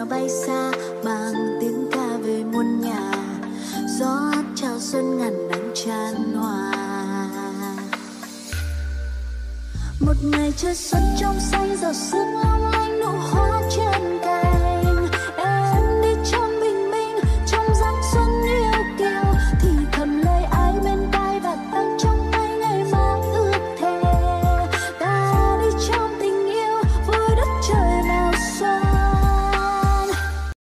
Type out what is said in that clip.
giờ bay xa mang tiếng ca về muôn nhà, gió hát chào xuân ngàn nắng chan hòa. Một ngày chơi xuân trong xanh, giọt sương long lanh nụ hoa trên